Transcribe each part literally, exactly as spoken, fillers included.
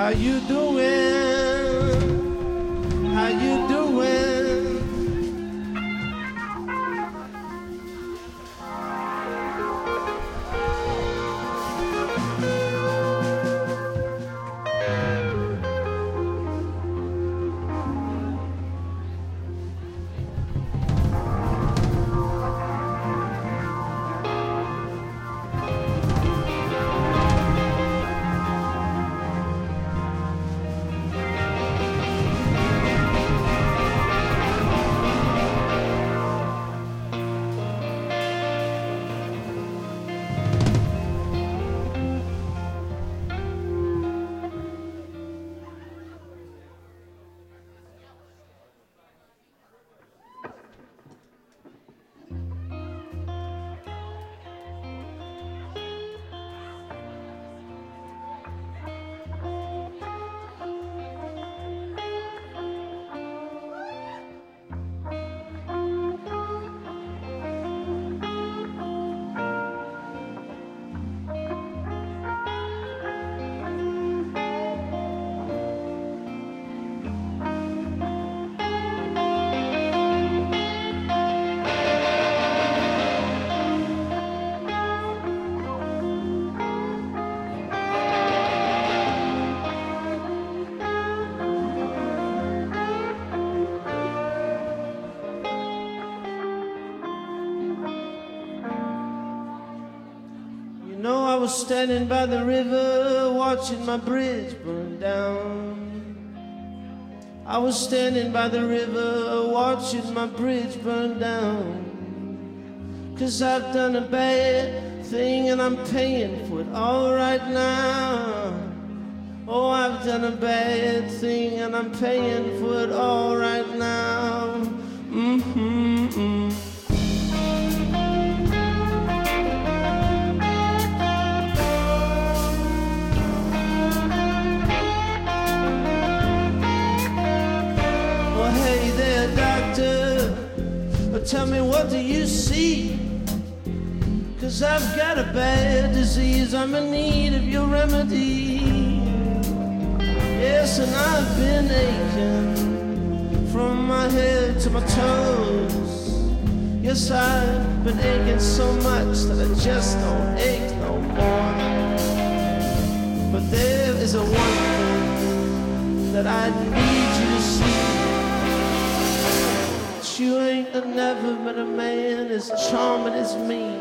How you doing? How you doing? I was standing by the river watching my bridge burn down. I was standing by the river watching my bridge burn down. 'Cause I've done a bad thing and I'm paying for it all right now. Oh, I've done a bad thing and I'm paying for it all right now. Mm-hmm, mm. Tell me, what do you see? 'Cause I've got a bad disease, I'm in need of your remedy. Yes, and I've been aching from my head to my toes. Yes, I've been aching so much that I just don't ache no more. But there is a one thing that I need you to see. You ain't never met a man as charming as me.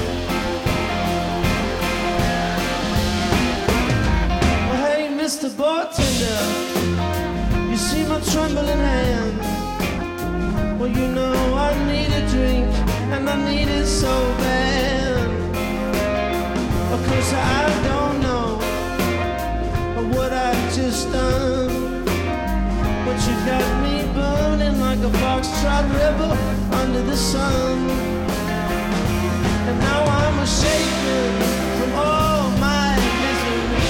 Well, hey, Mister Bartender, you see my trembling hand? Well, you know I need a drink, and I need it so bad. Of course, I don't know what I've just done, but you got me burning like a foxtrot rebel under the sun. And now I'm shaken from all my misery.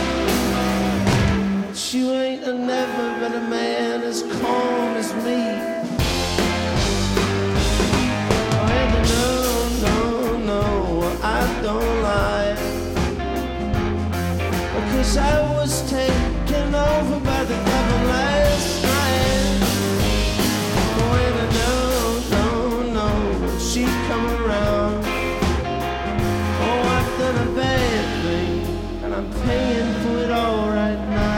But you ain't never been a man as calm as me. Oh, and no, no, no, I don't lie. Because I was taken over by the devil last night. Oh, and I know, no, no, she come around. Oh, I've done a bad thing, and I'm paying for it all right now.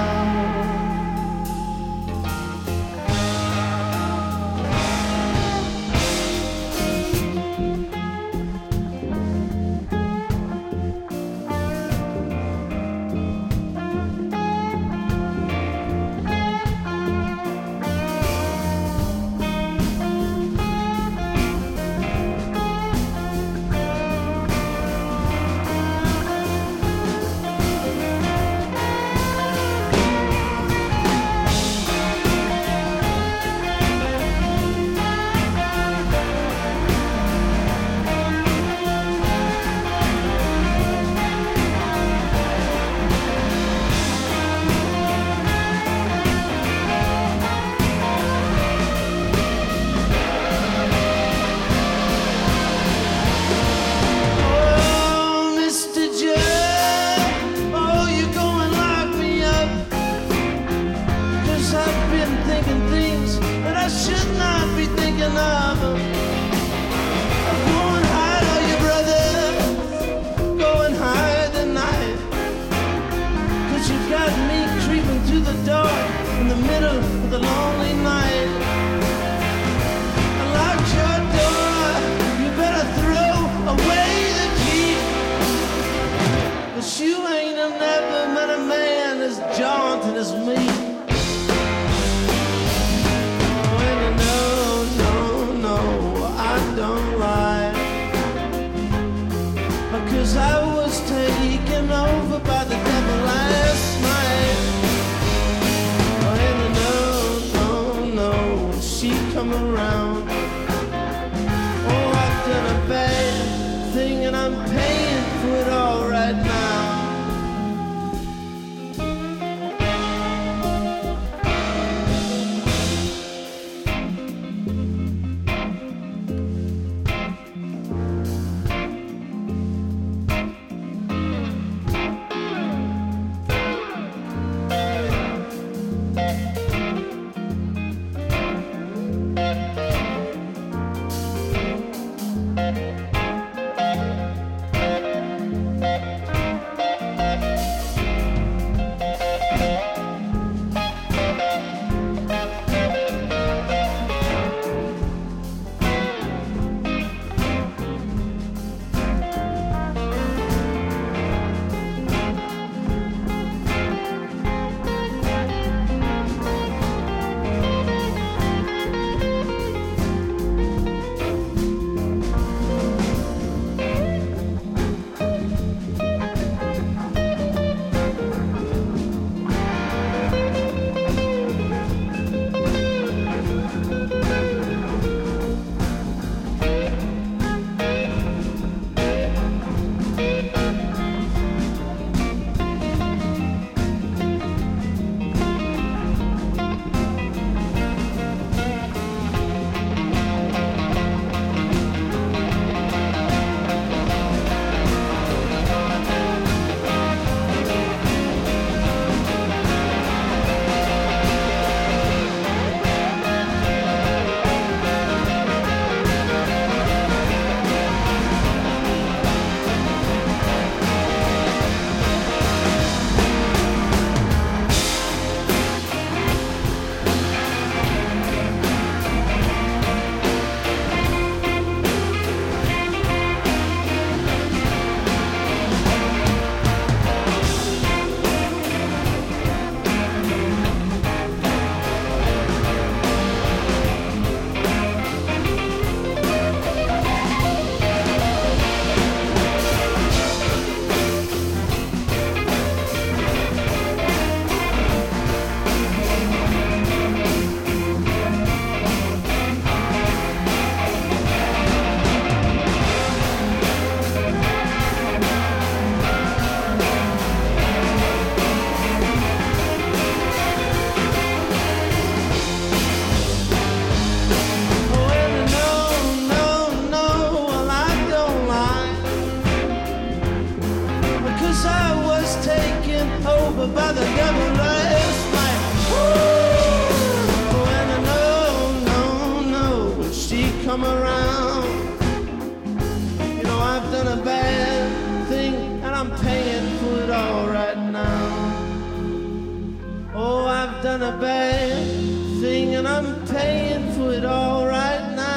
thinking things that I should not be thinking of. I'm going higher, you brother, going higher tonight. Cause you got me creeping through the door in the middle of the lonely night. I locked your door, you better throw away the key. Cause you ain't have never met a man as jaunty as me. Oh, and you know, no, no, I don't lie. Because I was taken over by the devil last night. Oh, and you know, no, no, when she come around. Oh, I've done a bad thing and I'm paying for it all right now. By the devil last night. Oh, and I know, no, no, when she come around. You know I've done a bad thing and I'm paying for it all right now. Oh, I've done a bad thing and I'm paying for it all right now.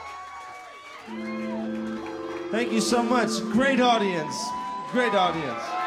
Thank you so much. Great audience. Great audience.